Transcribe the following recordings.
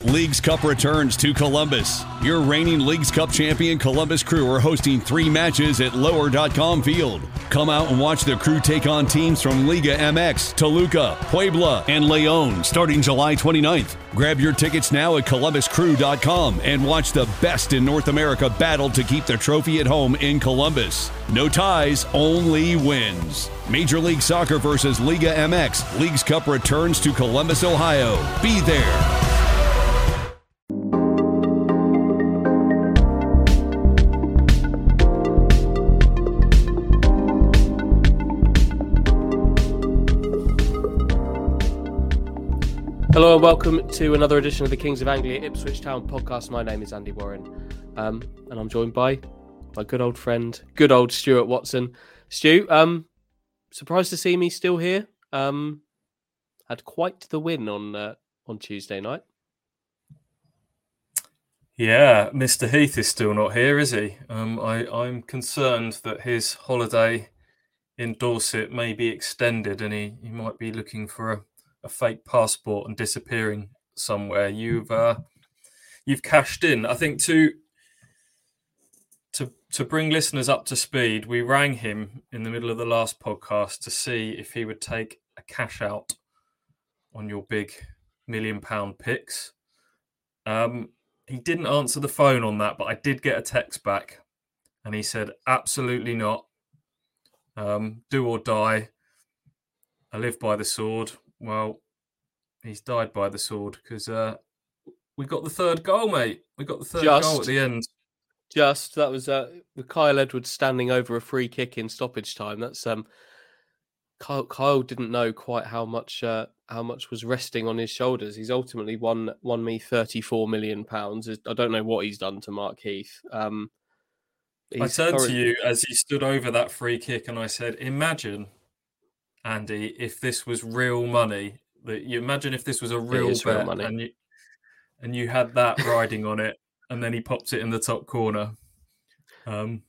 Leagues Cup returns to Columbus. Your reigning Leagues Cup champion Columbus Crew are hosting 3 matches at Lower.com Field. Come out and watch the Crew take on teams from Liga MX, Toluca, Puebla, and León starting July 29th. Grab your tickets now at ColumbusCrew.com and watch the best in North America battle to keep the trophy at home in Columbus. No ties, only wins. Major League Soccer versus Liga MX. Leagues Cup returns to Columbus, Ohio. Be there. Hello and welcome to another edition of the Kings of Anglia Ipswich Town podcast. My name is Andy Warren, and I'm joined by my good old friend, good old Stuart Watson. Stu, surprised to see me still here. Had quite the win on Tuesday night. Yeah, Mr. Heath is still not here, is he? I'm concerned that his holiday in Dorset may be extended, and he might be looking for a fake passport and disappearing somewhere. You've cashed in. I think to bring listeners up to speed, we rang him in the middle of the last podcast to see if he would take a cash out on your big £1 million picks. He didn't answer the phone on that, but I did get a text back, and he said, absolutely not. Do or die. I live by the sword. Well, he's died by the sword because we got the third goal, mate. We got the third goal at the end. That was with Kyle Edwards standing over a free kick in stoppage time. That's Kyle didn't know quite how much was resting on his shoulders. He's ultimately won me £34 million. I don't know what he's done to Mark Heath. I turned to you as he stood over that free kick, and I said, "Imagine, Andy, if this was real money. You imagine if this was a real bet, money. and you had that riding on it, and then he pops it in the top corner. That's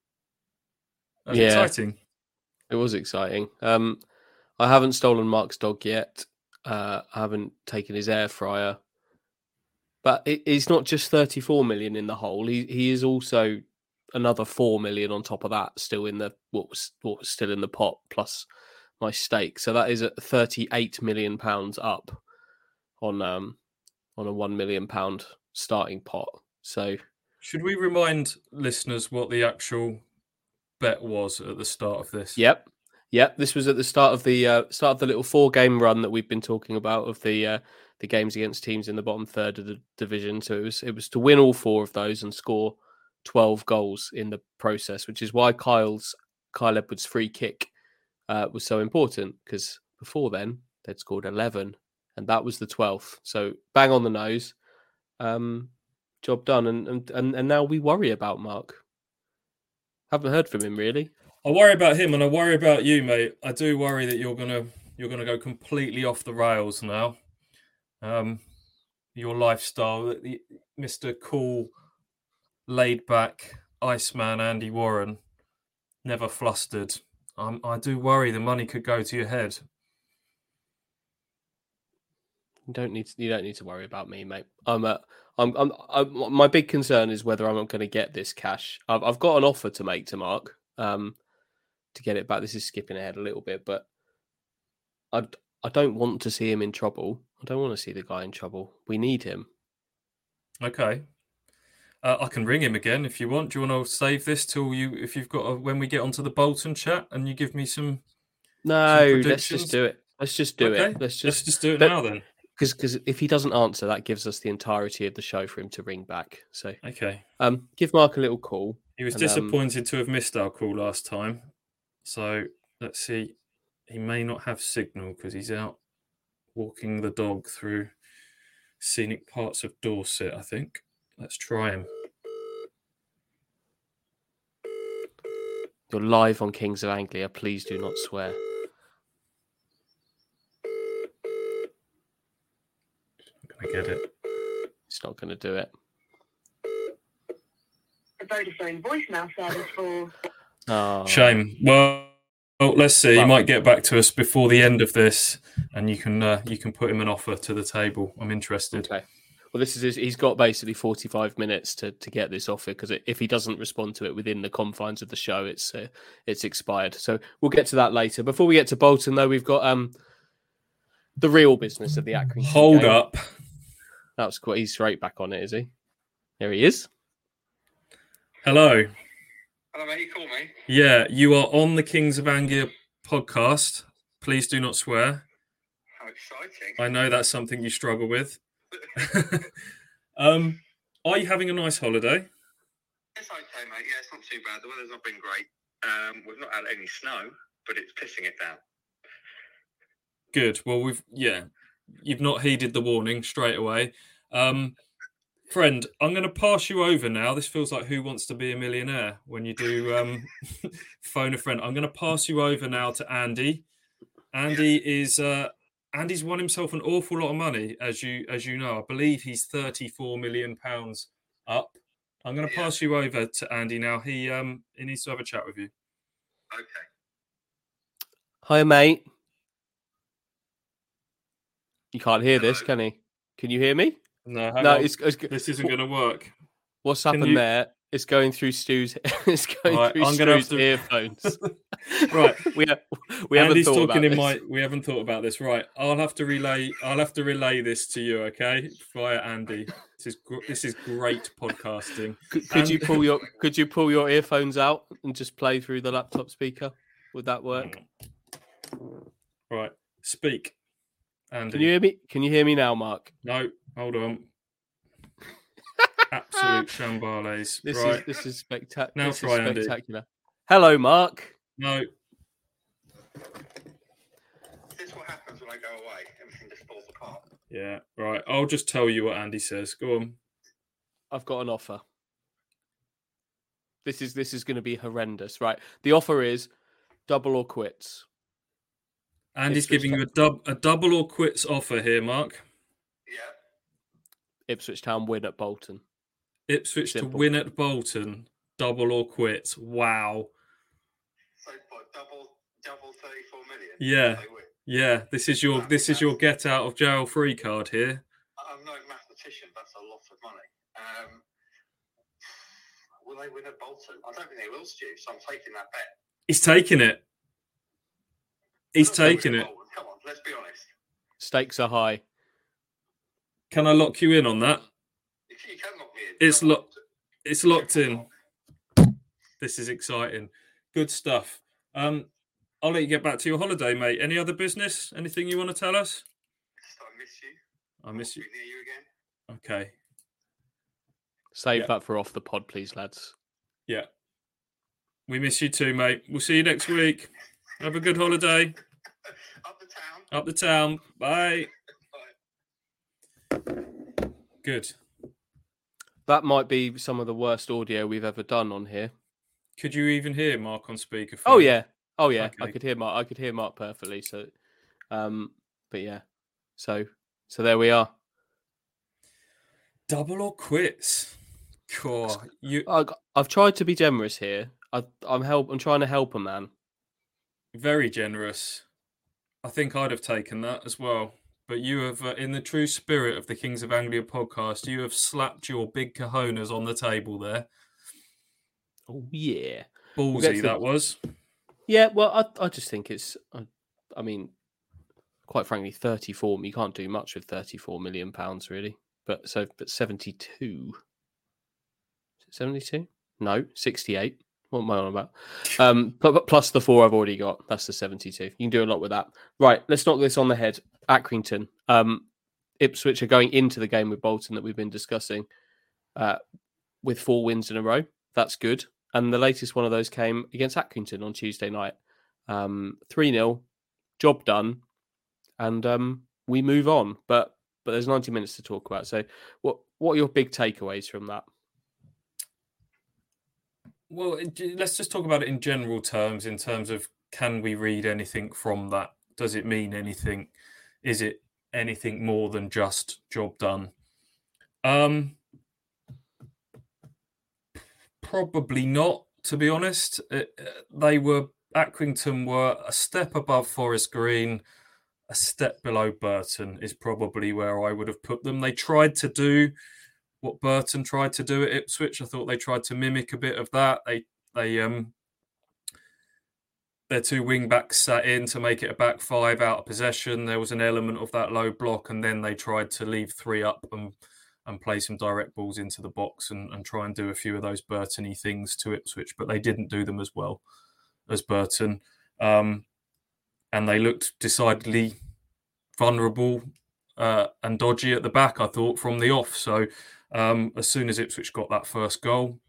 exciting. It was exciting. I haven't stolen Mark's dog yet. I haven't taken his air fryer, but it's not just 34 million in the hole. He is also another 4 million on top of that, still in the what was still in the pot plus my stake. So that is at £38 million up on a £1 million starting pot. So should we remind listeners what the actual bet was at the start of this? Yep. This was at the start of the little 4-game run that we've been talking about of the games against teams in the bottom third of the division. So it was to win all 4 of those and score 12 goals in the process, which is why Kyle Edwards' free kick was so important, because before then they'd scored 11 and that was the 12th. So bang on the nose, job done. And now we worry about Mark. Haven't heard from him really. I worry about him, and I worry about you, mate. I do worry that you're gonna go completely off the rails now. Your lifestyle, Mr. Cool, laid back Iceman Andy Warren, never flustered. I do worry the money could go to your head. You don't need to worry about me, mate. My big concern is whether I'm not going to get this cash. I've got an offer to make to Mark to get it back. This is skipping ahead a little bit, but I don't want to see him in trouble. I don't want to see the guy in trouble. We need him. Okay. I can ring him again if you want. Do you want to save this till when we get onto the Bolton chat and you give me some? No, let's just do it. Let's just do it. Let's just do it now then. Because if he doesn't answer, that gives us the entirety of the show for him to ring back. So okay, give Mark a little call. He was disappointed to have missed our call last time. So let's see. He may not have signal because he's out walking the dog through scenic parts of Dorset, I think. Let's try him. You're live on Kings of Anglia. Please do not swear. I get it. It's not going to do it. The Vodafone voicemail service for... Oh. Shame. Well, let's see. He might get back to us before the end of this, and you can put him an offer to the table. I'm interested. Okay. Well, he's got basically 45 minutes to get this offer, because if he doesn't respond to it within the confines of the show, it's expired. So we'll get to that later. Before we get to Bolton, though, we've got the real business of the Accrington Hold game. up. That's quite. He's straight back on it, is he? There he is. Hello. Hello, mate. You call me? Yeah, you are on the Kings of Anglia podcast. Please do not swear. How exciting. I know that's something you struggle with. Are you having a nice holiday? It's okay, mate. Yeah, it's not too bad. The weather's not been great. We've not had any snow, but it's pissing it down. Good. Well, you've not heeded the warning straight away. Friend, I'm going to pass you over now. This feels like Who Wants to Be a Millionaire when you do phone a friend. I'm going to pass you over now to Andy. Andy's won himself an awful lot of money, as you know. I believe he's £34 million up. I'm going to pass you over to Andy now. He needs to have a chat with you. Okay. Hi, mate. You can't hear this, can he? Can you hear me? No, this isn't going to work. What's happened there? It's going through Stu's. It's going right, through Stu's earphones. Right, we Andy's haven't thought talking about in this. We haven't thought about this. Right, I'll have to relay this to you, okay? Via Andy. This is great podcasting. Could you pull your earphones out and just play through the laptop speaker? Would that work? Right, speak, Andy. Can you hear me? Can you hear me now, Mark? No, hold on. Absolute shambales. This is spectacular. Now try, Andy. Spectacular. Hello, Mark. No. This is what happens when I go away. Everything just falls apart. Yeah, right. I'll just tell you what Andy says. Go on. I've got an offer. This is going to be horrendous, right? The offer is double or quits. Andy's giving you a double or quits offer here, Mark. Yeah. Ipswich Town win at Bolton. Ipswich Simple. to win at Bolton, double or quits. Wow. So what, double 34 million? Yeah. They win? Yeah. This is your get out of jail free card here. I'm no mathematician. That's a lot of money. Will they win at Bolton? I don't think they will, Stu. So I'm taking that bet. He's taking it. He's They'll taking win it. at Bolton. Come on, let's be honest. Stakes are high. Can I lock you in on that? If you can lock me in. It's locked in. This is exciting. Good stuff. I'll let you get back to your holiday, mate. Any other business? Anything you want to tell us? I miss you. I miss you. Be near you again. Okay. Save that for off the pod, please, lads. Yeah. We miss you too, mate. We'll see you next week. Have a good holiday. Up the town. Up the town. Bye. Good. That might be some of the worst audio we've ever done on here. Could you even hear Mark on speakerphone? Oh yeah. Okay. I could hear Mark perfectly. So, but yeah. So there we are. Double or quits. Cool. I've tried to be generous here. I'm trying to help a man. Very generous. I think I'd have taken that as well. But you have, in the true spirit of the Kings of Anglia podcast, you have slapped your big cojones on the table there. Oh yeah, ballsy that was. Yeah, well, I just think it's. I mean, quite frankly, 34. You can't do much with £34 million, really. But 72. 72? No, 68. What am I on about? But plus the 4 I've already got. That's the 72. You can do a lot with that. Right, let's knock this on the head. Accrington. Ipswich are going into the game with Bolton that we've been discussing with 4 wins in a row. That's good. And the latest one of those came against Accrington on Tuesday night. 3-0, job done, and we move on. But there's 90 minutes to talk about. So what are your big takeaways from that? Well, let's just talk about it in general terms, in terms of, can we read anything from that? Does it mean anything? Is it anything more than just job done? Probably not, to be honest. Accrington were a step above Forest Green. a step below Burton is probably where I would have put them. They tried to do what Burton tried to do at Ipswich. I thought they tried to mimic a bit of that. Their two wing backs sat in to make it a back five out of possession. There was an element of that low block, and then they tried to leave three up and play some direct balls into the box and try and do a few of those Burton-y things to Ipswich, but they didn't do them as well as Burton. And they looked decidedly vulnerable and dodgy at the back, I thought, from the off. So as soon as Ipswich got that first goal,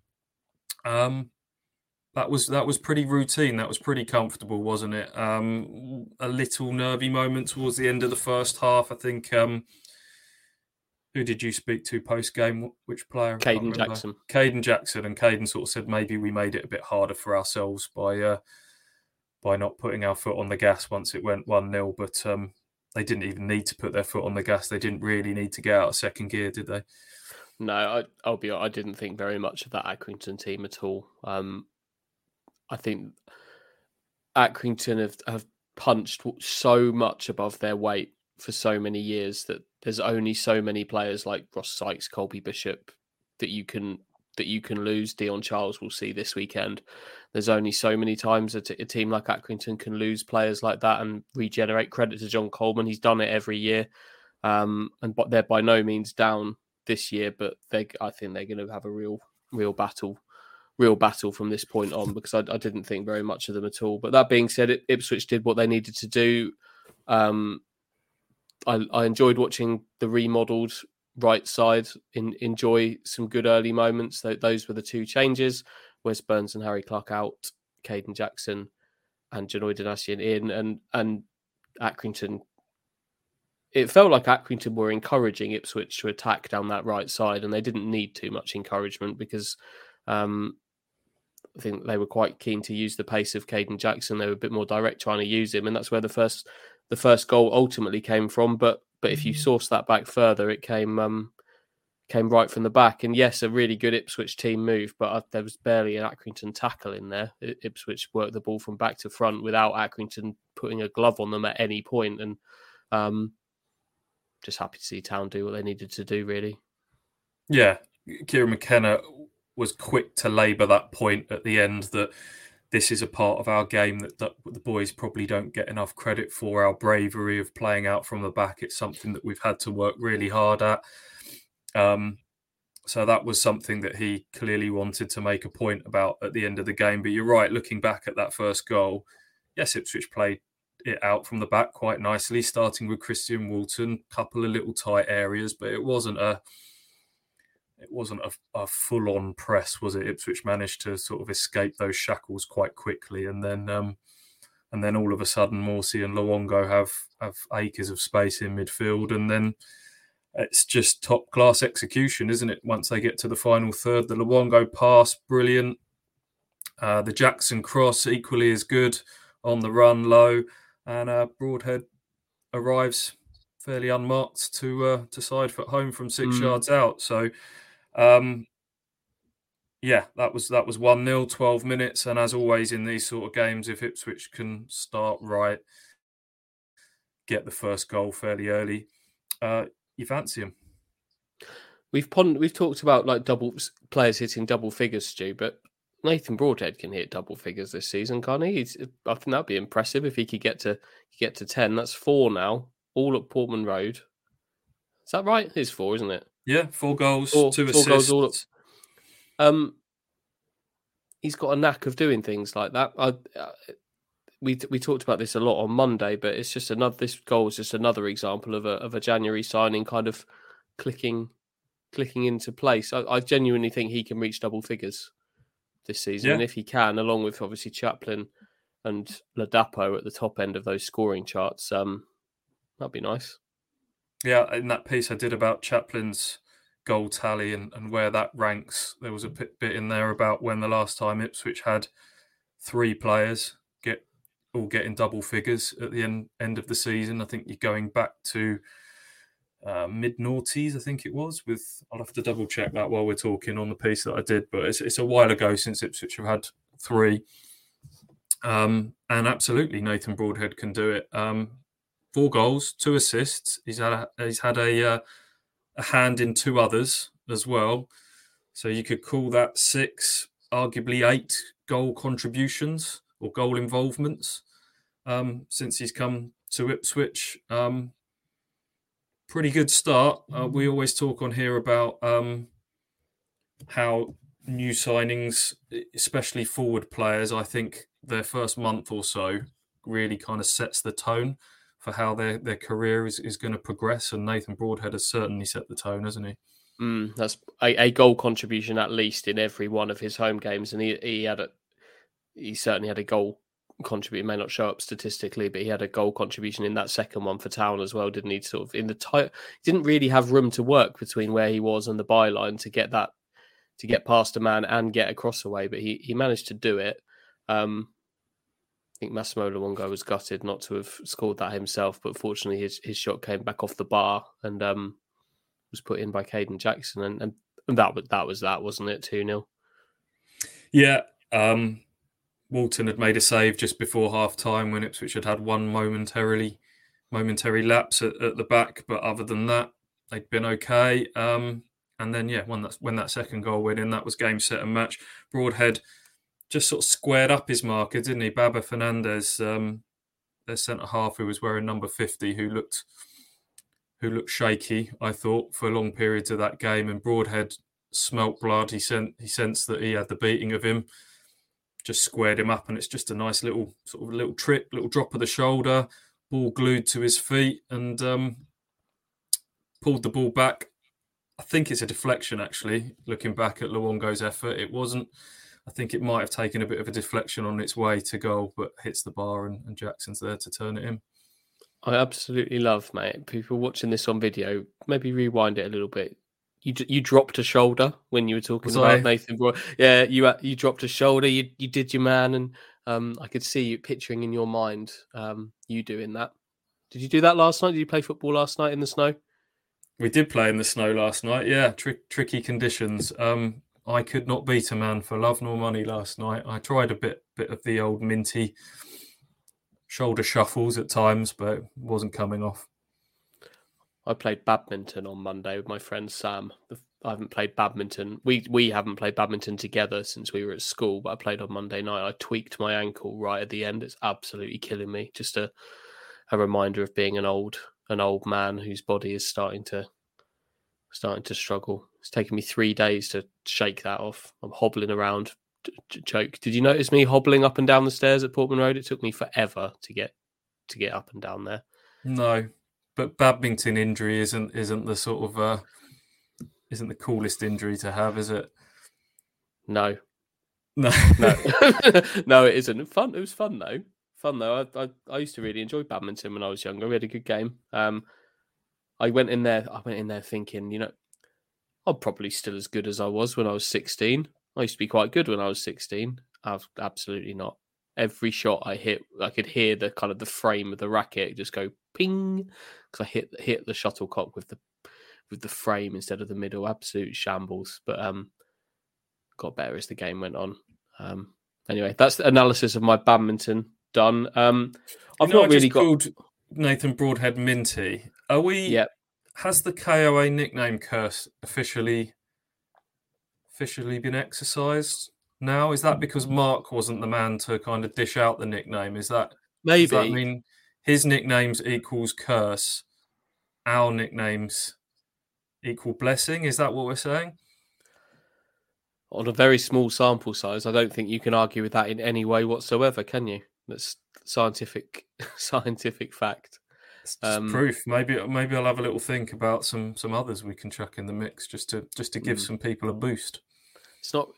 that was pretty routine. That was pretty comfortable, wasn't it? A little nervy moment towards the end of the first half. I think. Who did you speak to post game? Which player? Caden Jackson. Caden Jackson, and Caden sort of said maybe we made it a bit harder for ourselves by not putting our foot on the gas once it went 1-0. But they didn't even need to put their foot on the gas. They didn't really need to get out of second gear, did they? No, I'll be honest, I didn't think very much of that Accrington team at all. I think Accrington have punched so much above their weight for so many years that there's only so many players like Ross Sykes, Colby Bishop that you can lose. Dion Charles will see this weekend. There's only so many times a team like Accrington can lose players like that and regenerate. Credit to John Coleman, he's done it every year, but they're by no means down this year. But I think they're going to have a real battle from this point on, because I didn't think very much of them at all. But that being said, Ipswich did what they needed to do. I enjoyed watching the remodelled right side, enjoy some good early moments. Those were the two changes: Wes Burns and Harry Clark out, Caden Jackson and Janoy Donatian in, and Accrington. It felt like Accrington were encouraging Ipswich to attack down that right side, and they didn't need too much encouragement because I think they were quite keen to use the pace of Caden Jackson. They were a bit more direct trying to use him, and that's where the first goal ultimately came from. But if you source that back further, it came right from the back. And yes, a really good Ipswich team move, but there was barely an Accrington tackle in there. Ipswich worked the ball from back to front without Accrington putting a glove on them at any point. And just happy to see Town do what they needed to do, really. Yeah, Kieran McKenna was quick to labour that point at the end that this is a part of our game that the boys probably don't get enough credit for, our bravery of playing out from the back. It's something that we've had to work really hard at. So that was something that he clearly wanted to make a point about at the end of the game. But you're right, looking back at that first goal, yes, Ipswich played it out from the back quite nicely, starting with Christian Walton, couple of little tight areas, but it wasn't a full-on press, was it? Ipswich managed to sort of escape those shackles quite quickly, and then all of a sudden, Morsey and Luongo have acres of space in midfield, and then it's just top-class execution, isn't it? Once they get to the final third, the Luongo pass, brilliant. The Jackson cross, equally as good on the run low, and Broadhead arrives fairly unmarked to side foot home from 6 yards out. So. Yeah, that was 1-0, 12 minutes. And as always in these sort of games, if Ipswich can start right, get the first goal fairly early, you fancy them. We've talked about like players hitting double figures, Stu, but Nathan Broadhead can hit double figures this season, can't he? I think that'd be impressive if he could get to 10. That's 4 now, all at Portman Road. Is that right? It's 4, isn't it? Yeah, 4 goals, 2 assists. 4 goals all up. He's got a knack of doing things like that. We talked about this a lot on Monday, but it's just this goal is just another example of a January signing kind of clicking into place. I genuinely think he can reach double figures this season, yeah. And if he can, along with obviously Chaplin and Ladapo at the top end of those scoring charts, that'd be nice. Yeah, in that piece I did about Chaplin's goal tally and where that ranks, there was a bit in there about when the last time Ipswich had 3 players getting double figures at the end of the season. I think you're going back to mid-noughties, I think it was. I'll have to double check that while we're talking on the piece that I did, but it's a while ago since Ipswich have had 3. And absolutely, Nathan Broadhead can do it. 4 goals, 2 assists. He's had a hand in 2 others as well. So you could call that 6, arguably 8 goal contributions or goal involvements since he's come to Ipswich. Pretty good start. We always talk on here about how new signings, especially forward players, I think their first month or so really kind of sets the tone for how their career is going to progress. And Nathan Broadhead has certainly set the tone, hasn't he? That's a goal contribution at least in every one of his home games, and he certainly had a goal contribute. It may not show up statistically, but he had a goal contribution in that second one for Town as well, didn't he? Sort of in the didn't really have room to work between where he was and the byline to get past a man and get across away, but he managed to do it. I think Massimo Luongo was gutted not to have scored that himself, but fortunately his shot came back off the bar and was put in by Caden Jackson, and that was that, wasn't it? 2-0. Yeah. Walton had made a save just before half-time when Ipswich had one momentary lapse at the back, but other than that, they'd been okay. And then, when that second goal went in, that was game, set and match. Broadhead just sort of squared up his marker, didn't he? Baba Fernandez, their centre-half, who was wearing number 50, who looked shaky, I thought, for long periods of that game. And Broadhead smelt blood. He sensed that he had the beating of him, just squared him up, and it's just a nice little trick, little drop of the shoulder, ball glued to his feet, and pulled the ball back. I think it's a deflection, actually, looking back at Luongo's effort. It wasn't. I think it might have taken a bit of a deflection on its way to goal, but hits the bar, and Jackson's there to turn it in. I absolutely love, mate. People watching this on video, maybe rewind it a little bit. You dropped a shoulder when you were talking about Nathan Broad. Yeah, you dropped a shoulder. You did your man, and I could see you picturing in your mind you doing that. Did you do that last night? Did you play football last night in the snow? We did play in the snow last night. Yeah, tricky conditions. I could not beat a man for love nor money last night. I tried a bit of the old minty shoulder shuffles at times, but it wasn't coming off. I played badminton on Monday with my friend Sam. I haven't played badminton. We haven't played badminton together since we were at school, but I played on Monday night. I tweaked my ankle right at the end. It's absolutely killing me. Just a reminder of being an old man whose body is starting to struggle. It's taken me 3 days to shake that off. I'm hobbling around, choke. Did you notice me hobbling up and down the stairs at Portman Road? It took me forever to get up and down there. No. But badminton injury isn't the sort of isn't the coolest injury to have, is it? No. No, it isn't. Fun. It was fun though. I used to really enjoy badminton when I was younger. We had a good game. I went in there thinking, I'm probably still as good as I was when I was 16. I used to be quite good when I was 16. Absolutely not. Every shot I hit, I could hear the kind of the frame of the racket just go ping because I hit the shuttlecock with the frame instead of the middle. Absolute shambles. But got better as the game went on. Anyway, that's the analysis of my badminton done. I've not really called Nathan Broadhead Minty. Are we? Yeah. Has the KOA nickname curse officially been exercised now? Is that because Mark wasn't the man to kind of dish out the nickname? Is that maybe? Does that mean his nicknames equals curse, our nicknames equal blessing? Is that what we're saying? On a very small sample size, I don't think you can argue with that in any way whatsoever, can you? That's scientific fact. It's just proof. Maybe I'll have a little think about some others we can chuck in the mix just to give some people a boost. It's not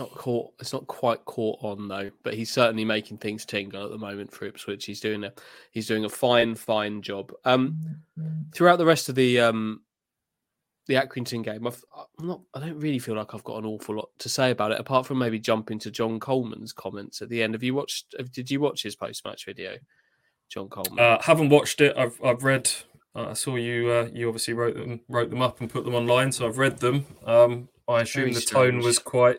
quite caught on though, but he's certainly making things tingle at the moment for Ipswich. He's doing a fine job. Throughout the rest of the Accrington game, I don't really feel like I've got an awful lot to say about it, apart from maybe jumping to John Coleman's comments at the end. Did you watch his post-match video, John Coleman? Haven't watched it. I've read. I saw you. You obviously wrote them up and put them online, so I've read them. I assume the tone was quite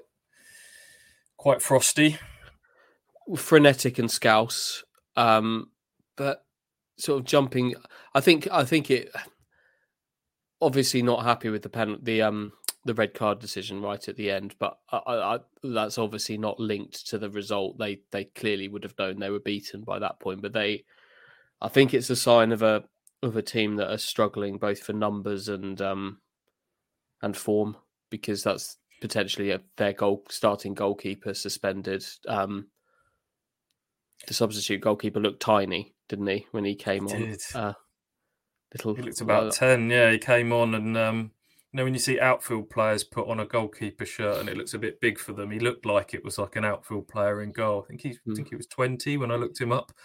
frosty, frenetic and scouse. But sort of jumping. I think it. Obviously, not happy with the red card decision right at the end, but that's obviously not linked to the result. They clearly would have known they were beaten by that point, but I think it's a sign of a team that are struggling both for numbers and form, because that's potentially their starting goalkeeper suspended. The substitute goalkeeper looked tiny, didn't he, when he came on? He looked about 10. Yeah, he came on, and when you see outfield players put on a goalkeeper shirt and it looks a bit big for them, he looked like it was like an outfield player in goal. I think he was 20 when I looked him up.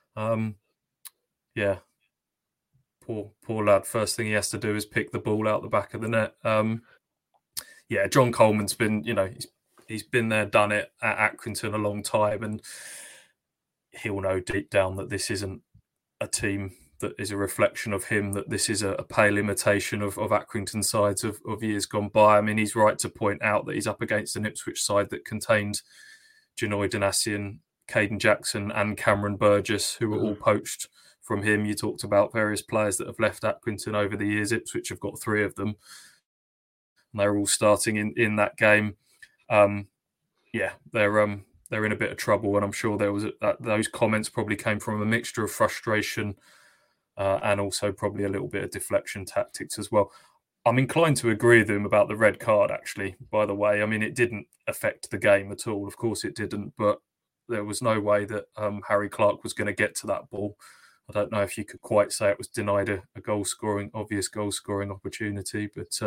Yeah, poor lad. First thing he has to do is pick the ball out the back of the net. Yeah, John Coleman's been, he's been there, done it at Accrington a long time, and he'll know deep down that this isn't a team that is a reflection of him, that this is a pale imitation of Accrington sides of years gone by. I mean, he's right to point out that he's up against an Ipswich side that contained Janoi Donacien, Caden Jackson and Cameron Burgess, who were all poached from him. You talked about various players that have left Accrington over the years. Ipswich have got 3 of them, and they're all starting in that game. Yeah, they're in a bit of trouble, and I'm sure there was those comments probably came from a mixture of frustration and also probably a little bit of deflection tactics as well. I'm inclined to agree with him about the red card, actually, by the way. I mean, it didn't affect the game at all. Of course it didn't, but there was no way that Harry Clark was going to get to that ball. I don't know if you could quite say it was denied a obvious goal-scoring opportunity, but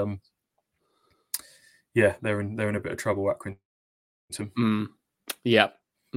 yeah, they're in a bit of trouble, Accrington. Yeah.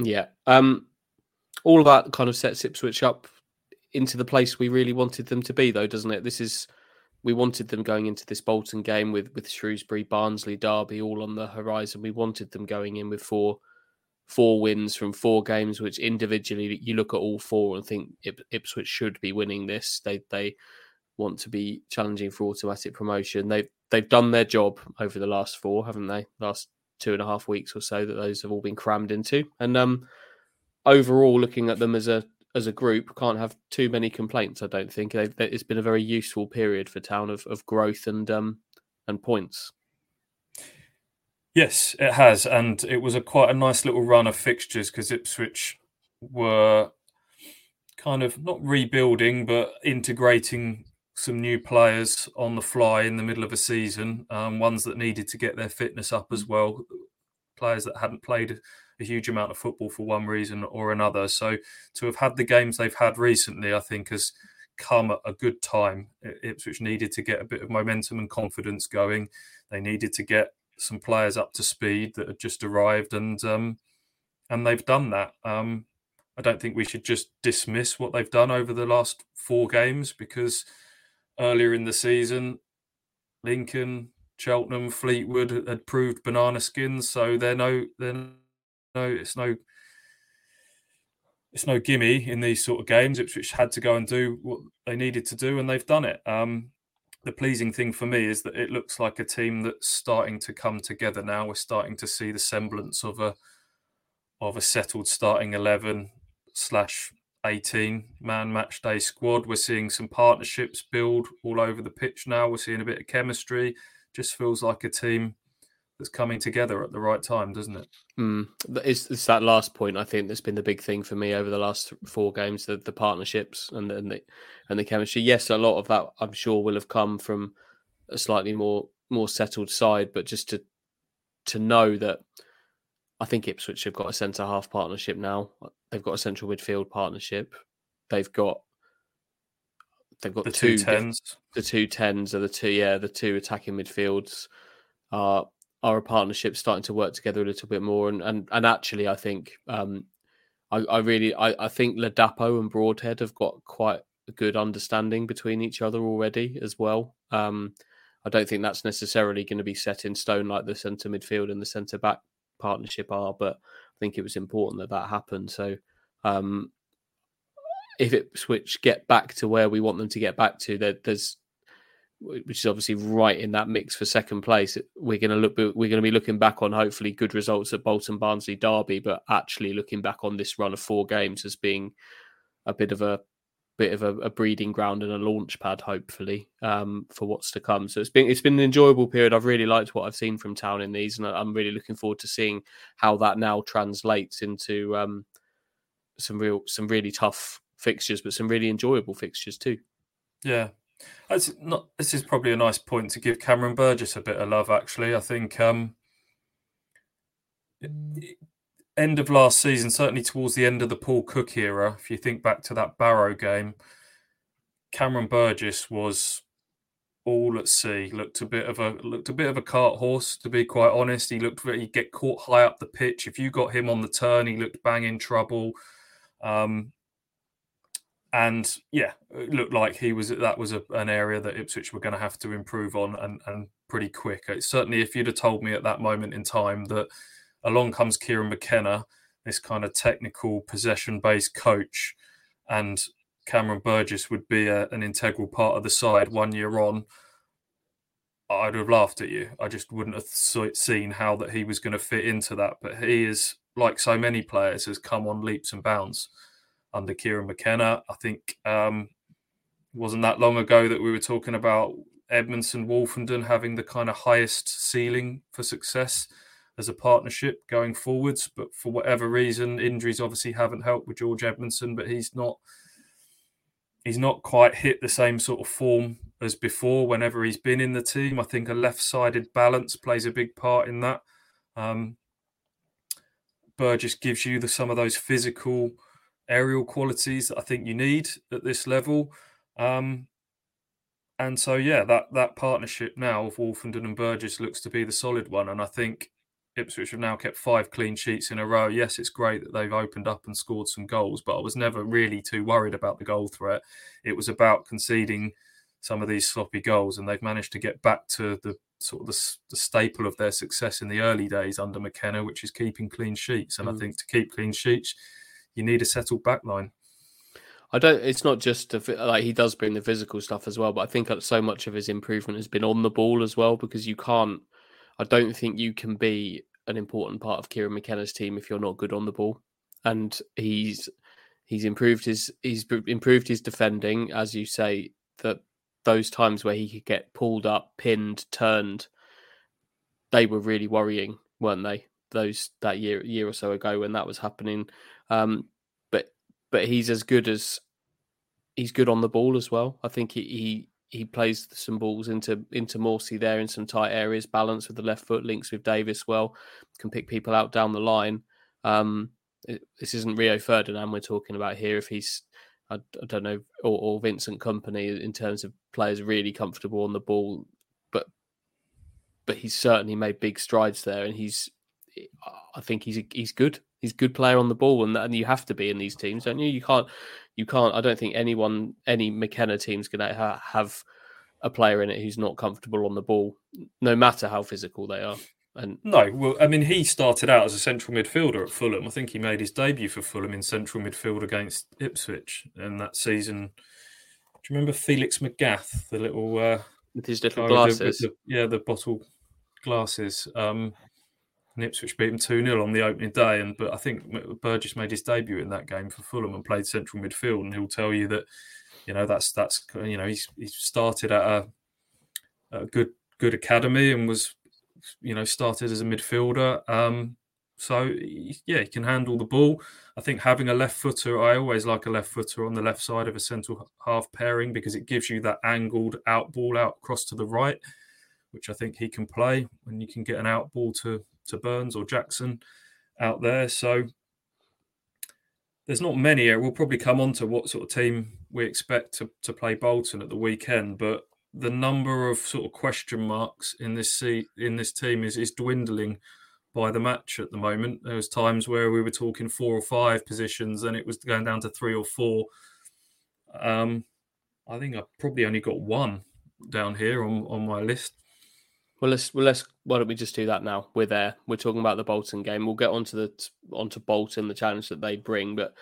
All of that kind of sets Ipswich up into the place we really wanted them to be, though, doesn't it? We wanted them going into this Bolton game with Shrewsbury, Barnsley, Derby all on the horizon. We wanted them going in with four wins from 4 games, which individually you look at all 4 and think Ipswich should be winning this. They want to be challenging for automatic promotion. They've done their job over the last 4, haven't they? Last 2.5 weeks or so that those have all been crammed into. And overall, looking at them as a group, can't have too many complaints, I don't think. It's been a very useful period for Town of growth and points. Yes, it has, and it was quite a nice little run of fixtures because Ipswich were kind of not rebuilding, but integrating some new players on the fly in the middle of a season, ones that needed to get their fitness up as well, players that hadn't played a huge amount of football for one reason or another. So to have had the games they've had recently, I think has come at a good time. Ipswich needed to get a bit of momentum and confidence going. They needed to get some players up to speed that had just arrived, and they've done that. I don't think we should just dismiss what they've done over the last 4 games, because earlier in the season, Lincoln, Cheltenham, Fleetwood had proved banana skins, so it's no gimme in these sort of games. Ipswich had to go and do what they needed to do, and they've done it. The pleasing thing for me is that it looks like a team that's starting to come together now. We're starting to see the semblance of a settled starting 11/18-man match day squad. We're seeing some partnerships build all over the pitch now. We're seeing a bit of chemistry. Just feels like a team that's coming together at the right time, doesn't it? It's that last point, I think, that's been the big thing for me over the last 4 games, the partnerships and the chemistry. Yes, a lot of that, I'm sure, will have come from a slightly more settled side, but just to know that I think Ipswich have got a centre-half partnership now. They've got a central midfield partnership. They've got the 2 10s. The 2 10s are the two attacking midfields are a partnership starting to work together a little bit more. And actually, I think I think Ladapo and Broadhead have got quite a good understanding between each other already as well. I don't think that's necessarily going to be set in stone like the centre midfield and the centre back partnership are, but I think it was important that happened. So if Ipswich get back to where we want them to get back to, there's, which is obviously right in that mix for second place, we're going to be looking back on hopefully good results at Bolton, Barnsley, Derby, but actually looking back on this run of 4 games as being a bit of a bit of a breeding ground and a launch pad, hopefully, for what's to come. So it's been an enjoyable period. I've really liked what I've seen from Town in these, and I'm really looking forward to seeing how that now translates into some really tough fixtures, but some really enjoyable fixtures too. Yeah. This is probably a nice point to give Cameron Burgess a bit of love, actually. I think end of last season, certainly towards the end of the Paul Cook era, if you think back to that Barrow game, Cameron Burgess was all at sea. Looked a bit of a cart horse, to be quite honest. He'd get caught high up the pitch. If you got him on the turn, he looked bang in trouble. And yeah, it looked like that was an area that Ipswich were going to have to improve on and pretty quick. Certainly, if you'd have told me at that moment in time that along comes Kieran McKenna, this kind of technical possession-based coach, and Cameron Burgess would be an integral part of the side 1 year on, I'd have laughed at you. I just wouldn't have seen how that he was going to fit into that. But he is, like so many players, has come on leaps and bounds under Kieran McKenna. I think it wasn't that long ago that we were talking about Edmondson Wolfenden having the kind of highest ceiling for success as a partnership going forwards. But for whatever reason, injuries obviously haven't helped with George Edmondson, but he's not quite hit the same sort of form as before whenever he's been in the team. I think a left-sided balance plays a big part in that. Burgess gives you some of those physical aerial qualities that I think you need at this level. And so, yeah, that partnership now of Wolfenden and Burgess looks to be the solid one. And I think Ipswich have now kept 5 clean sheets in a row. Yes, it's great that they've opened up and scored some goals, but I was never really too worried about the goal threat. It was about conceding some of these sloppy goals, and they've managed to get back to the staple of their success in the early days under McKenna, which is keeping clean sheets. And I think to keep clean sheets, you need a settled back line. It's not just like he does bring the physical stuff as well, but I think so much of his improvement has been on the ball as well, because I don't think you can be an important part of Kieran McKenna's team if you're not good on the ball. And he's improved his defending, as you say, that those times where he could get pulled up, pinned, turned, they were really worrying, weren't they? That year or so ago when that was happening. But he's good on the ball as well. I think he plays some balls into Morsey there in some tight areas, balance with the left foot, links with Davis well, can pick people out down the line. This isn't Rio Ferdinand we're talking about here. If he's, I don't know, or Vincent Kompany in terms of players really comfortable on the ball, but he's certainly made big strides there, and I think he's good. He's a good player on the ball, and you have to be in these teams, don't you? You can't. I don't think any McKenna team's going to have a player in it who's not comfortable on the ball, no matter how physical they are. And no, well, I mean, he started out as a central midfielder at Fulham. I think he made his debut for Fulham in central midfield against Ipswich in that season. Do you remember Felix McGath, the little with his little glasses? The bottle glasses. And Ipswich beat him 2-0 on the opening day. But I think Burgess made his debut in that game for Fulham and played central midfield. And he'll tell you that, that's he started at a good academy and was, started as a midfielder. So he can handle the ball. I think having a left footer, I always like a left footer on the left side of a central half pairing, because it gives you that angled out ball out across to the right, which I think he can play when you can get an out ball to Burns or Jackson out there. So there's not many. We'll probably come on to what sort of team we expect to play Bolton at the weekend, but the number of sort of question marks in this team is dwindling by the match at the moment. There was times where we were talking 4 or 5 positions, and it was going down to 3 or 4. I think I've probably only got 1 down here on my list. Well, let's. Why don't we just do that now? We're there. We're talking about the Bolton game. We'll get onto Bolton, the challenge that they bring. But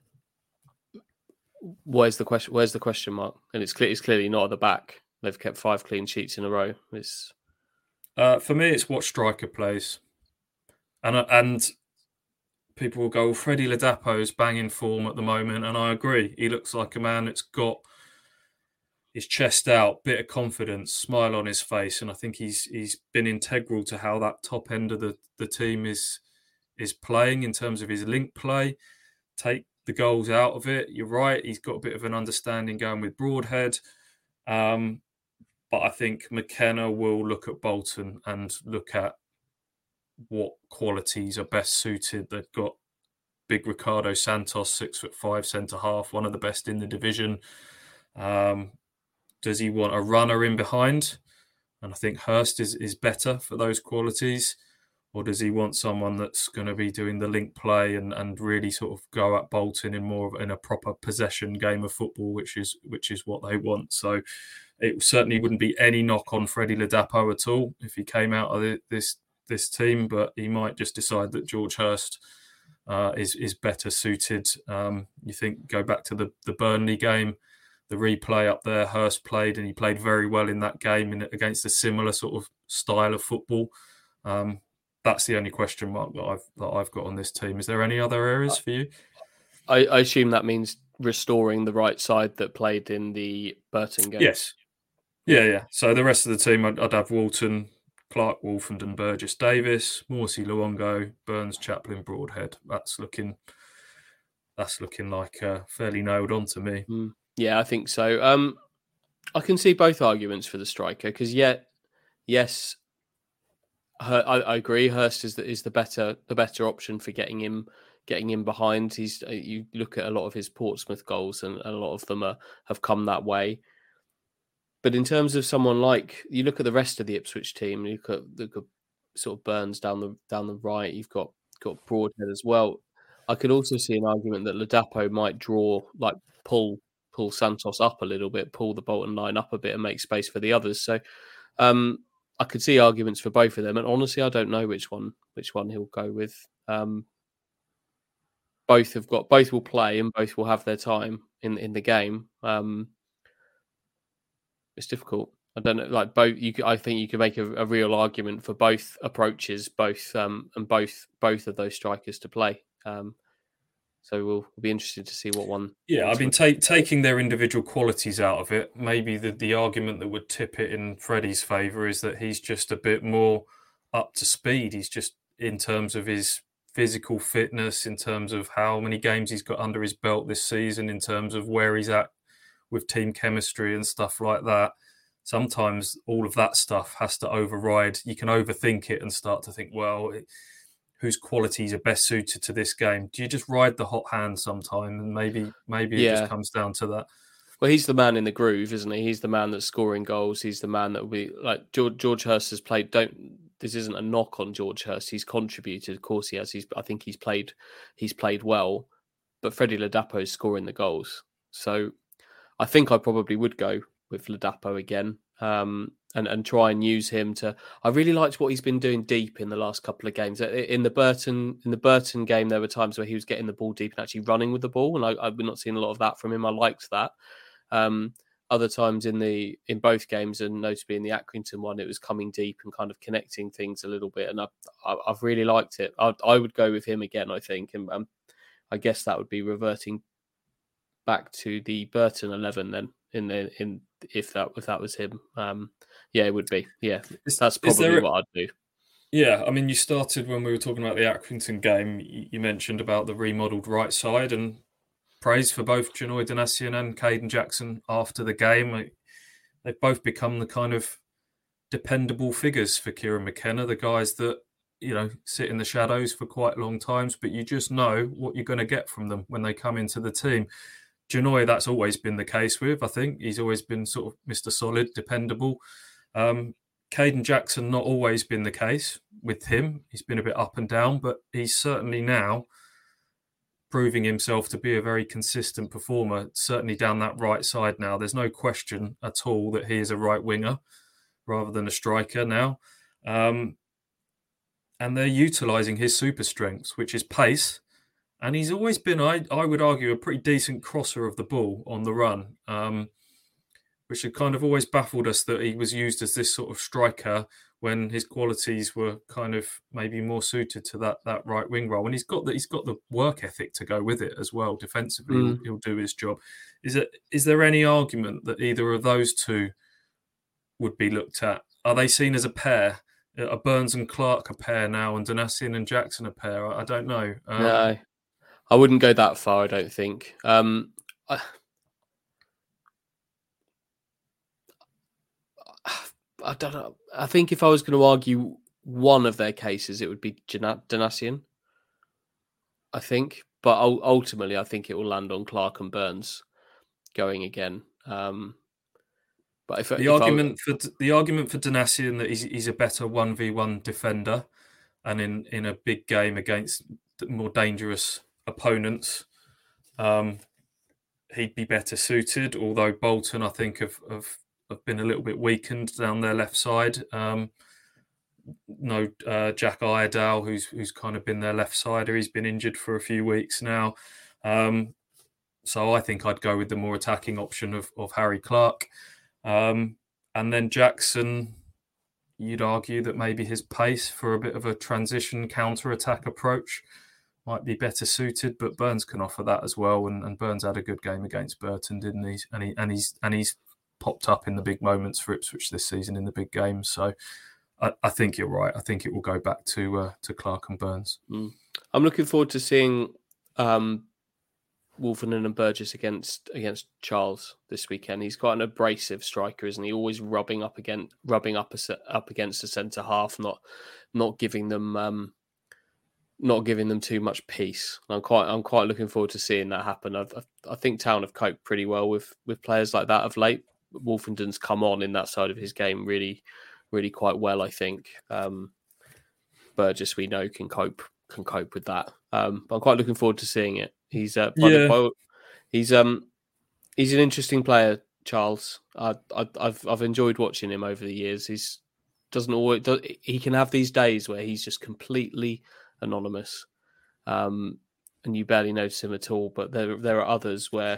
where's the question mark? And it's clearly not at the back. They've kept 5 clean sheets in a row. For me, it's what striker plays, and people will go, Freddie Ladapo's banging form at the moment, and I agree. He looks like a man that's got his chest out, bit of confidence, smile on his face, and I think he's been integral to how that top end of the team is playing in terms of his link play. Take the goals out of it. You're right, he's got a bit of an understanding going with Broadhead. But I think McKenna will look at Bolton and look at what qualities are best suited. They've got big Ricardo Santos, 6'5" centre half, one of the best in the division. Does he want a runner in behind? And I think Hurst is better for those qualities. Or does he want someone that's going to be doing the link play and really sort of go at Bolton in a proper possession game of football, which is what they want. So it certainly wouldn't be any knock on Freddie Ladapo at all if he came out of this team, but he might just decide that George Hurst is better suited. You think, go back to the Burnley game, the replay up there, Hurst played, and he played very well in that game against a similar sort of style of football. That's the only question mark that I've got on this team. Is there any other areas for you? I assume that means restoring the right side that played in the Burton game. Yes. Yeah. So the rest of the team, I'd have Walton, Clark, Wolfenden, Burgess, Davis, Morsey, Luongo, Burns, Chaplin, Broadhead. That's looking like fairly nailed on to me. Yeah, I think so. I can see both arguments for the striker because yes. I agree. Hurst is the better option for getting him behind. You look at a lot of his Portsmouth goals, and a lot of them have come that way. But in terms of someone like, you look at the rest of the Ipswich team, you look at sort of Burns down the right. You've got Broadhead as well. I could also see an argument that Ladapo might pull Santos up a little bit, pull the Bolton line up a bit, and make space for the others. So. I could see arguments for both of them, and honestly, I don't know which one he'll go with. Both will play, and both will have their time in the game. It's difficult. I don't know. Like both, I think you can make a real argument for both approaches, and both of those strikers to play. So we'll be interested to see what one. Yeah, I mean, taking their individual qualities out of it, maybe the argument that would tip it in Freddie's favour is that he's just a bit more up to speed. He's just, in terms of his physical fitness, in terms of how many games he's got under his belt this season, in terms of where he's at with team chemistry and stuff like that. Sometimes all of that stuff has to override. You can overthink it and start to think, well, whose qualities are best suited to this game? Do you just ride the hot hand sometime? And maybe it just comes down to that. Well, he's the man in the groove, isn't he? He's the man that's scoring goals. He's the man that will be like George Hurst has played. This isn't a knock on George Hurst. He's contributed. Of course he has. I think he's played well, but Freddie Ladapo is scoring the goals. So I think I probably would go with Ladapo again. And try and use him to. I really liked what he's been doing deep in the last couple of games. In the Burton game, there were times where he was getting the ball deep and actually running with the ball, and I've not seen a lot of that from him. I liked that. Other times in both games, and notably in the Accrington one, it was coming deep and kind of connecting things a little bit, and I've really liked it. I would go with him again, I think, and I guess that would be reverting back to the Burton 11 then. If that was him, it would be. Yeah, that's probably what I'd do. Yeah, I mean, you started when we were talking about the Accrington game. You mentioned about the remodelled right side, and praise for both Janoi Donacien and Caden Jackson after the game. They've both become the kind of dependable figures for Kieran McKenna, the guys that sit in the shadows for quite long times, but you just know what you're going to get from them when they come into the team. Janoi, that's always been the case with. I think he's always been sort of Mr. Solid, dependable. Caden Jackson, not always been the case with him. He's been a bit up and down, but he's certainly now proving himself to be a very consistent performer, certainly down that right side now. There's no question at all that he is a right winger rather than a striker now. And they're utilising his super strengths, which is pace. And he's always been, I would argue, a pretty decent crosser of the ball on the run, which had kind of always baffled us that he was used as this sort of striker when his qualities were kind of maybe more suited to that right wing role. And he's got the work ethic to go with it as well. Defensively, he'll do his job. Is there any argument that either of those two would be looked at? Are they seen as a pair? Are Burns and Clark a pair now, and Donacien and Jackson a pair? I don't know. No, I wouldn't go that far. I don't think. I don't know. I think if I was going to argue one of their cases, it would be Donacien. I think, but ultimately, I think it will land on Clark and Burns going again. But if the argument for Donacien that he's a better 1v1 defender, and in a big game against more dangerous opponents, he'd be better suited. Although Bolton, I think, have been a little bit weakened down their left side. Jack Iredale, who's kind of been their left sider, he's been injured for a few weeks now. So I think I'd go with the more attacking option of Harry Clark. And then Jackson, you'd argue that maybe his pace for a bit of a transition counter-attack approach might be better suited, but Burns can offer that as well. And Burns had a good game against Burton, didn't he? And he's popped up in the big moments for Ipswich this season in the big games. So I think you're right. I think it will go back to Clark and Burns. I'm looking forward to seeing Wolverton and Burgess against Charles this weekend. He's quite an abrasive striker, isn't he? Always rubbing up against the centre half, not giving them too much peace. I'm quite looking forward to seeing that happen. I think Town have coped pretty well with players like that of late. Wolfenden's come on in that side of his game really, really quite well. I think Burgess, we know, can cope with that. But I'm quite looking forward to seeing it. He's he's an interesting player, Charles. I've enjoyed watching him over the years. He can have these days where he's just completely anonymous, and you barely notice him at all. But there are others where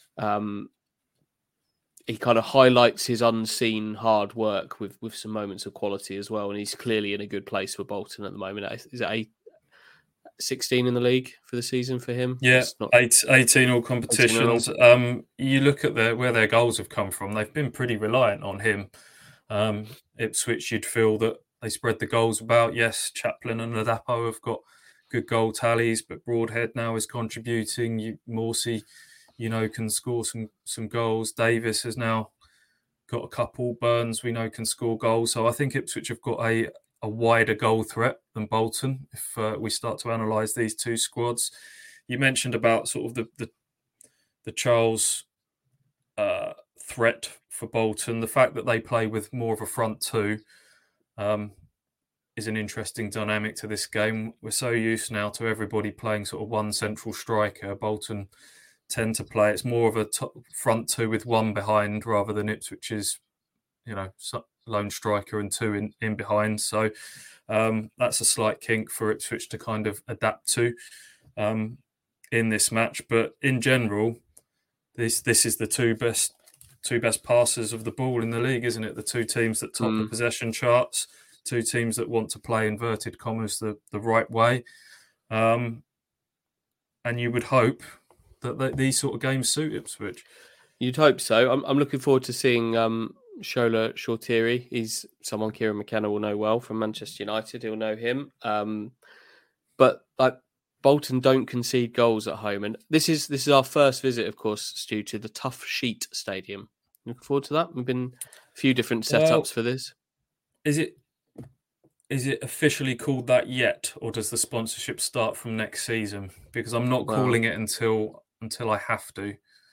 he kind of highlights his unseen hard work with some moments of quality as well. And he's clearly in a good place for Bolton at the moment. Is it 16 in the league for the season for him? Yeah, 18 all competitions. You look at where their goals have come from. They've been pretty reliant on him. Ipswich, you'd feel that they spread the goals about. Yes, Chaplin and Ladapo have got good goal tallies, but Broadhead now is contributing. Morsey, can score some goals. Davis has now got a couple. Burns, we know, can score goals. So I think Ipswich have got a wider goal threat than Bolton if we start to analyse these two squads. You mentioned about sort of the Charles threat for Bolton. The fact that they play with more of a front two is an interesting dynamic to this game. We're so used now to everybody playing sort of one central striker. Bolton tend to play, it's more of a front two with one behind rather than Ipswich's, lone striker and two in behind. So that's a slight kink for Ipswich to kind of adapt to in this match. But in general, this is the two best passers of the ball in the league, isn't it? The two teams that top the possession charts, two teams that want to play inverted commas the right way. And you would hope that these sort of games suit Ipswich. You'd hope so. I'm looking forward to seeing Shola Shortiri. He's someone Kieran McKenna will know well from Manchester United. He'll know him. But Bolton don't concede goals at home, and this is our first visit, of course, Stu, to the Tough Sheet Stadium. Looking forward to that. We've been a few different setups for this. Is it officially called that yet, or does the sponsorship start from next season? Because I'm not calling it until I have to.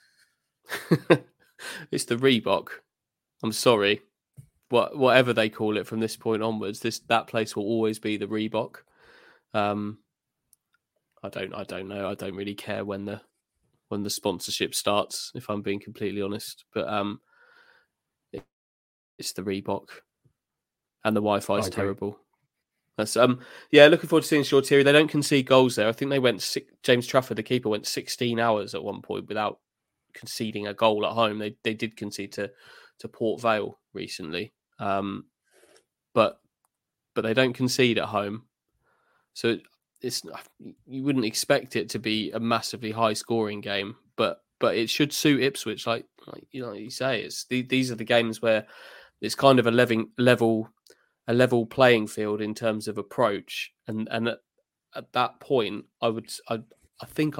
It's the Reebok. I'm sorry. Whatever they call it from this point onwards, that place will always be the Reebok. I don't know. I don't really care when the sponsorship starts, if I'm being completely honest. But it's the Reebok, and the Wi-Fi is terrible. That's looking forward to seeing Shortiri. They don't concede goals there. I think they went James Trafford, the keeper, went 16 hours at one point without conceding a goal at home. They did concede to Port Vale recently, but but they don't concede at home. So you wouldn't expect it to be a massively high scoring game, but it should suit Ipswich. Like you say, these are the games where it's kind of a level playing field in terms of approach, and at that point, I think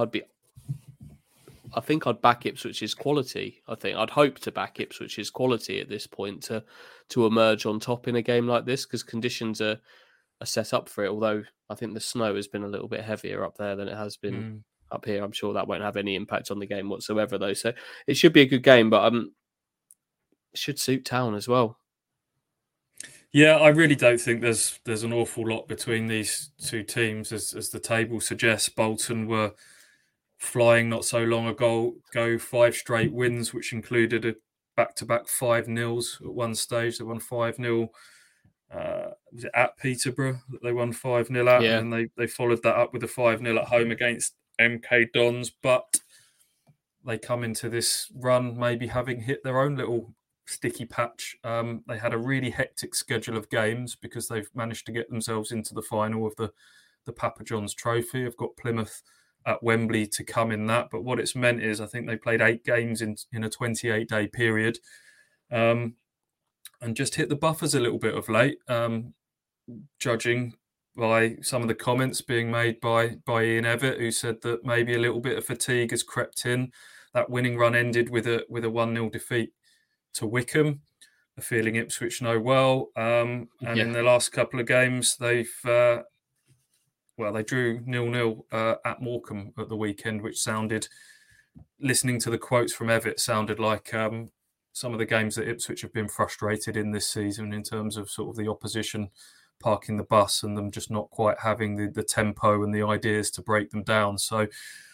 I'd back Ipswich's quality. I'd hope to back Ipswich's quality at this point to emerge on top in a game like this, because conditions are set up for it. Although I think the snow has been a little bit heavier up there than it has been up here. I'm sure that won't have any impact on the game whatsoever, though. So it should be a good game, but it should suit Town as well. Yeah, I really don't think there's an awful lot between these two teams, as the table suggests. Bolton were flying not so long ago, 5 straight wins, which included a back-to-back 5-0s at one stage. They won 5-0 was it at Peterborough that they won 5-0 at, Yeah. and then they followed that up with a 5-0 at home against MK Dons. But they come into this run maybe having hit their own little sticky patch. They had a really hectic schedule of games because they've managed to get themselves into the final of the Papa John's Trophy. They've got Plymouth at Wembley to come in that. But what it's meant is I think they played 8 games in a 28-day period, and just hit the buffers a little bit of late, judging by some of the comments being made by Ian Evatt, who said that maybe a little bit of fatigue has crept in. That winning run ended with a 1-0 defeat to Wickham, a feeling Ipswich know well. And in the last couple of games, they've they drew 0-0 at Morecambe at the weekend, which sounded, listening to the quotes from Evatt, sounded like some of the games that Ipswich have been frustrated in this season in terms of sort of the opposition parking the bus and them just not quite having the tempo and the ideas to break them down. So,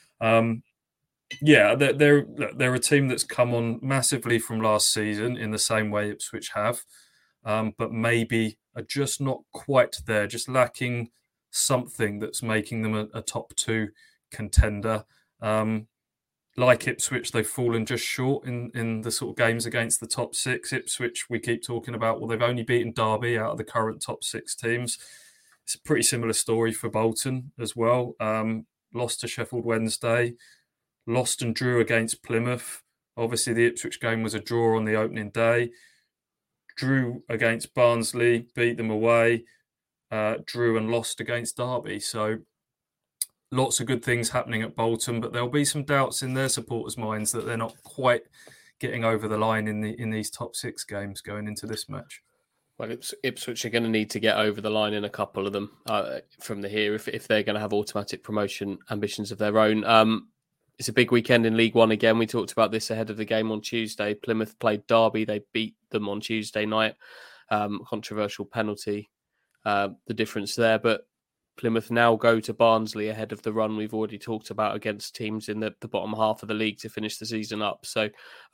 they're a team that's come on massively from last season in the same way Ipswich have, but maybe are just not quite there, just lacking something that's making them a top 2 contender. Like Ipswich, they've fallen just short in the sort of games against the top 6. Ipswich, we keep talking about, well, they've only beaten Derby out of the current top 6 teams. It's a pretty similar story for Bolton as well. Lost to Sheffield Wednesday, lost and drew against Plymouth. Obviously, the Ipswich game was a draw on the opening day. Drew against Barnsley, beat them away. Drew and lost against Derby. So lots of good things happening at Bolton, but there'll be some doubts in their supporters' minds that they're not quite getting over the line in these top 6 games going into this match. Well, Ipswich are going to need to get over the line in a couple of them from here if they're going to have automatic promotion ambitions of their own. It's a big weekend in League One again. We talked about this ahead of the game on Tuesday. Plymouth played Derby. They beat them on Tuesday night. Controversial penalty, the difference there. But Plymouth now go to Barnsley ahead of the run we've already talked about against teams in the bottom half of the league to finish the season up. So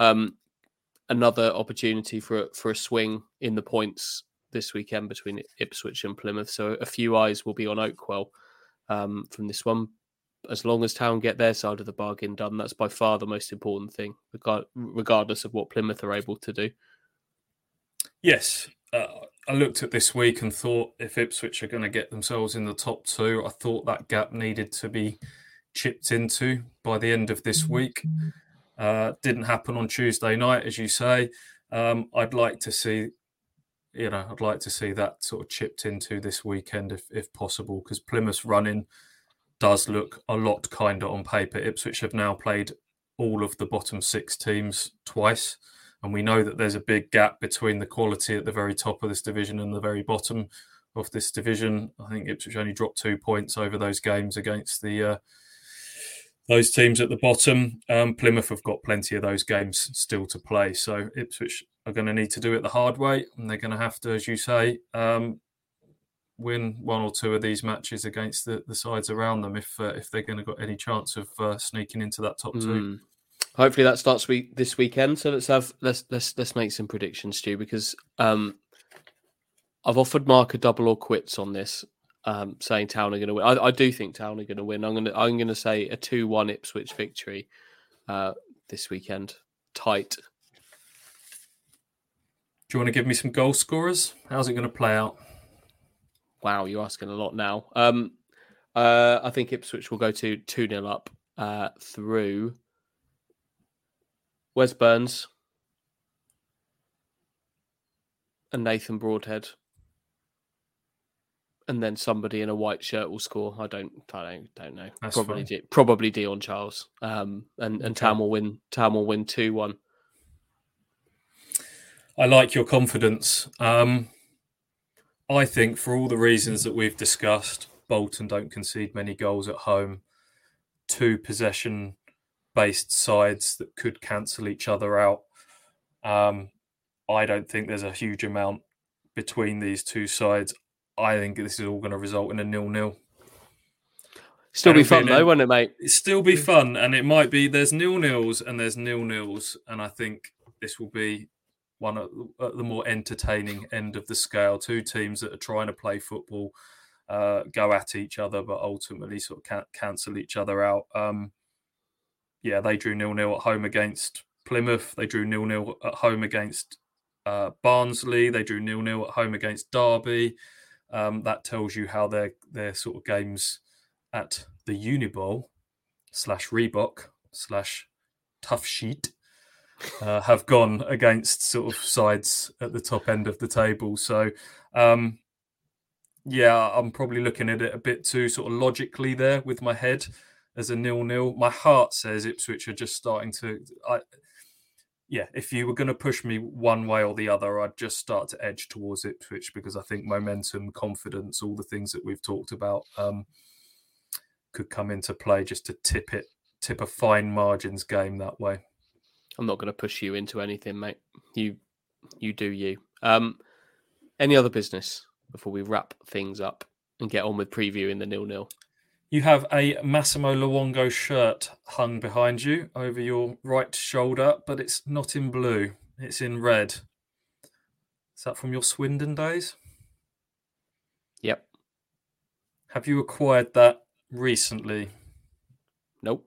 another opportunity for a swing in the points this weekend between Ipswich and Plymouth. So a few eyes will be on Oakwell from this one. As long as Town get their side of the bargain done, that's by far the most important thing, regardless of what Plymouth are able to do. Yes. I looked at this week and thought if Ipswich are going to get themselves in the top 2, I thought that gap needed to be chipped into by the end of this week. Didn't happen on Tuesday night, as you say. I'd like to see that sort of chipped into this weekend if possible, because Plymouth's running does look a lot kinder on paper. Ipswich have now played all of the bottom 6 teams twice. And we know that there's a big gap between the quality at the very top of this division and the very bottom of this division. I think Ipswich only dropped 2 points over those games against those teams at the bottom. Plymouth have got plenty of those games still to play. So Ipswich are going to need to do it the hard way. And they're going to have to, as you say, win 1 or 2 of these matches against the sides around them if they're going to got any chance of sneaking into that top 2. Hopefully that starts this weekend. So let's make some predictions, Stu, because I've offered Mark a double or quits on this, saying Town are going to win. I do think Town are going to win. I'm going to say a 2-1 Ipswich victory this weekend. Tight. Do you want to give me some goal scorers? How's it going to play out? Wow, you're asking a lot now. I think Ipswich will go to 2-0 up through Wes Burns and Nathan Broadhead. And then somebody in a white shirt will score. I don't know. That's Probably Dion Charles. And Okay. Tam will win 2-1. I like your confidence. I think for all the reasons that we've discussed, Bolton don't concede many goals at home. 2 possession-based sides that could cancel each other out. I don't think there's a huge amount between these two sides. I think this is all going to result in a 0-0. Still be fun though, won't it, mate? It still be fun, and it might be there's 0-0s and there's 0-0s, and I think this will be one at the more entertaining end of the scale. 2 teams that are trying to play football, go at each other, but ultimately sort of cancel each other out. They drew 0-0 at home against Plymouth. They drew 0-0 at home against Barnsley. They drew 0-0 at home against Derby. That tells you how their sort of games at the Unibowl /Reebok /Tough Sheet have gone against sort of sides at the top end of the table. So, I'm probably looking at it a bit too sort of logically there with my head as a 0-0. My heart says Ipswich are just starting to... if you were going to push me one way or the other, I'd just start to edge towards Ipswich because I think momentum, confidence, all the things that we've talked about could come into play just to tip a fine margins game that way. I'm not going to push you into anything, mate. You do you. Any other business before we wrap things up and get on with previewing the 0-0? You have a Massimo Luongo shirt hung behind you over your right shoulder, but it's not in blue. It's in red. Is that from your Swindon days? Yep. Have you acquired that recently? Nope.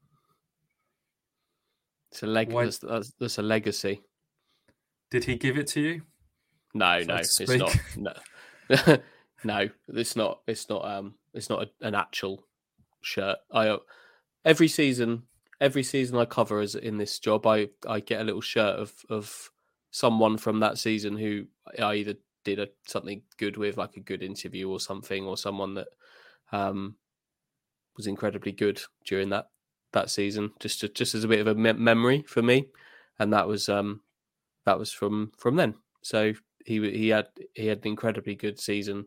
It's a that's a legacy. Did he give it to you? No, it's not. No, no, it's not. It's not an actual shirt. Every season I cover as in this job, I get a little shirt of someone from that season who I either did something good with, like a good interview or something, or someone that was incredibly good during that season, just as a bit of a memory for me, and that was from then. So he had an incredibly good season.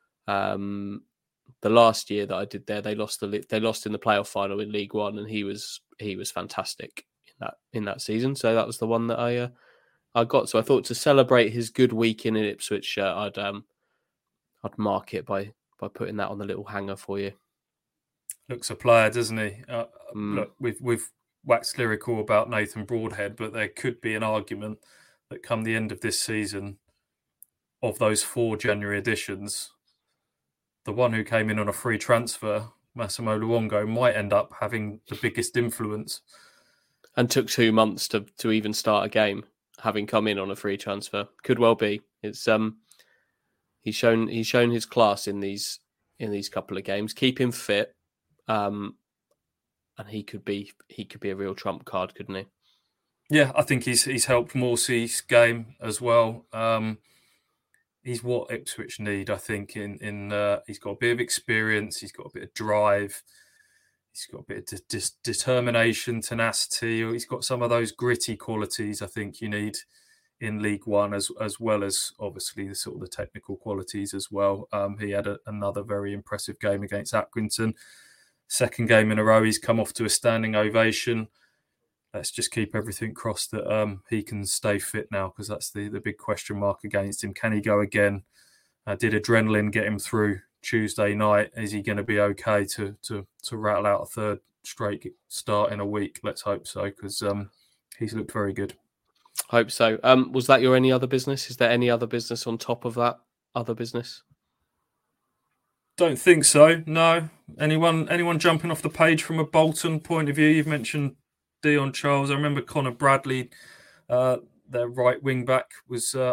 The last year that I did there, they lost in the playoff final in League One, and he was fantastic in that season. So that was the one that I got. So I thought to celebrate his good week in an Ipswich shirt, I'd mark it by putting that on the little hanger for you. Looks a player, doesn't he? Look, we've waxed lyrical about Nathan Broadhead, but there could be an argument that come the end of this season, of those 4 January editions, the one who came in on a free transfer, Massimo Luongo, might end up having the biggest influence. And took 2 months to even start a game, having come in on a free transfer. Could well be. It's he's shown his class in these couple of games. Keep him fit, and he could be a real trump card, couldn't he? Yeah, I think he's helped Morsey's game as well. He's what Ipswich need, I think. He's got a bit of experience, he's got a bit of drive, he's got a bit of determination, tenacity. He's got some of those gritty qualities I think you need in League One, as well as obviously the sort of the technical qualities as well. He had another very impressive game against Accrington. Second game in a row, he's come off to a standing ovation. Let's just keep everything crossed that he can stay fit now, because that's the big question mark against him. Can he go again? Did adrenaline get him through Tuesday night? Is he going to be okay to rattle out a third straight start in a week? Let's hope so, because he's looked very good. Hope so. Was that your any other business? Is there any other business on top of that other business? Don't think so, no. Anyone jumping off the page from a Bolton point of view? You've mentioned Dion Charles. I remember Connor Bradley, their right wing back, was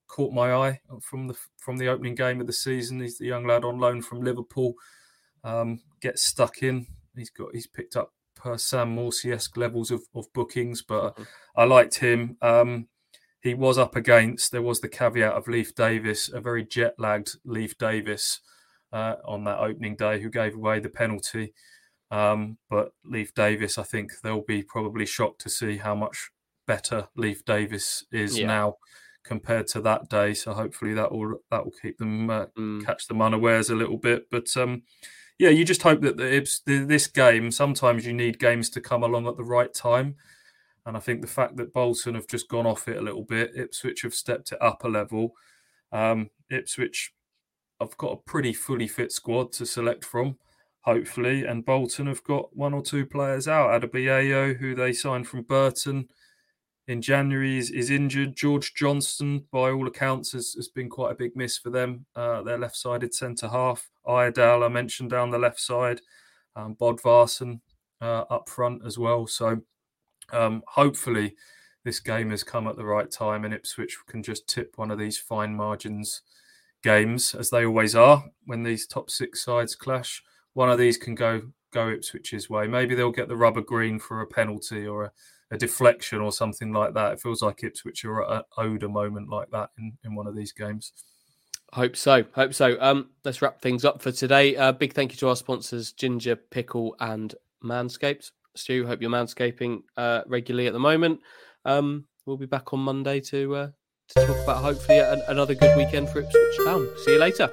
caught my eye from the opening game of the season. He's the young lad on loan from Liverpool. Gets stuck in. He's picked up Sam Morsey-esque levels of bookings, but I liked him. He was up against, there was the caveat of Leif Davis, a very jet-lagged Leif Davis on that opening day, who gave away the penalty. But Leif Davis, I think they'll be probably shocked to see how much better Leif Davis is now compared to that day. So hopefully that will keep them catch them unawares a little bit. But you just hope that this game, sometimes you need games to come along at the right time. And I think the fact that Bolton have just gone off it a little bit, Ipswich have stepped it up a level. Ipswich have got a pretty fully fit squad to select from, hopefully. And Bolton have got one or two players out. Adebayo, who they signed from Burton in January, is injured. George Johnston, by all accounts, has been quite a big miss for them. Their left-sided centre-half. Iredale, I mentioned, down the left side. Bodvarsson up front as well. So hopefully this game has come at the right time and Ipswich can just tip one of these fine margins games, as they always are when these top six sides clash. One of these can go Ipswich's way. Maybe they'll get the rubber green for a penalty or a deflection or something like that. It feels like Ipswich are owed a moment like that in one of these games. Hope so. Let's wrap things up for today. Big thank you to our sponsors, Ginger, Pickle and Manscaped. Stu, hope you're manscaping regularly at the moment. We'll be back on Monday to talk about hopefully another good weekend for Ipswich Town. See you later.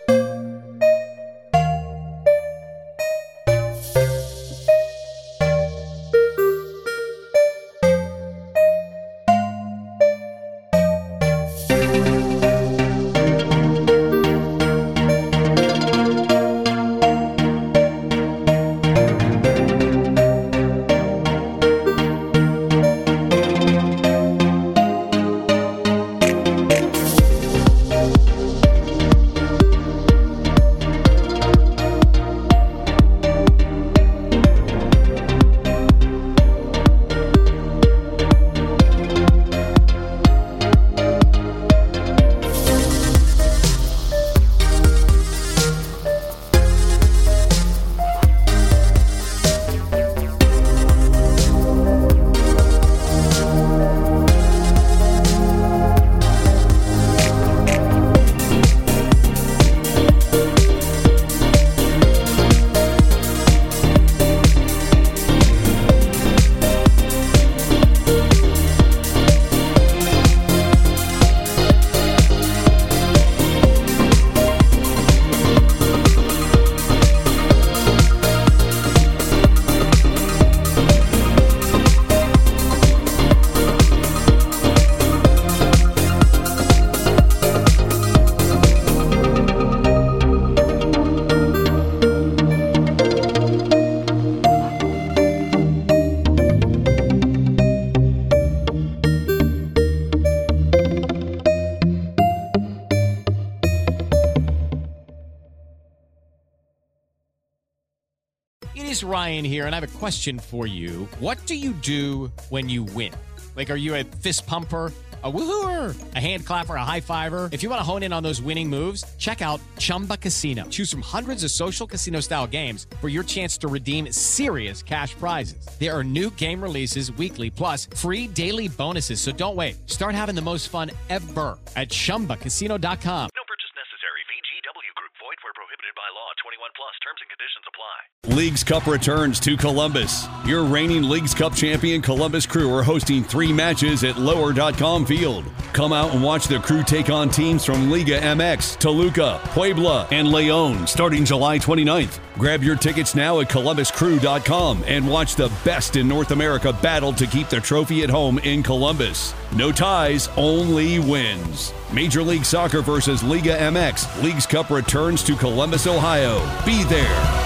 Ryan here, and I have a question for you. What do you do when you win? Like, are you a fist pumper, a woohooer, a hand clapper, a high fiver? If you want to hone in on those winning moves, check out Chumba Casino. Choose from hundreds of social casino style games for your chance to redeem serious cash prizes. There are new game releases weekly, plus free daily bonuses. So don't wait. Start having the most fun ever at ChumbaCasino.com. No purchase necessary. VGW Group. Void where prohibited by law. 21 plus. Terms and conditions apply. Leagues Cup returns to Columbus. Your reigning Leagues Cup champion Columbus Crew are hosting 3 matches at Lower.com Field. Come out and watch the Crew take on teams from Liga MX, Toluca, Puebla, and León starting July 29th. Grab your tickets now at ColumbusCrew.com and watch the best in North America battle to keep the trophy at home in Columbus. No ties, only wins. Major League Soccer versus Liga MX. Leagues Cup returns to Columbus, Ohio. Be there.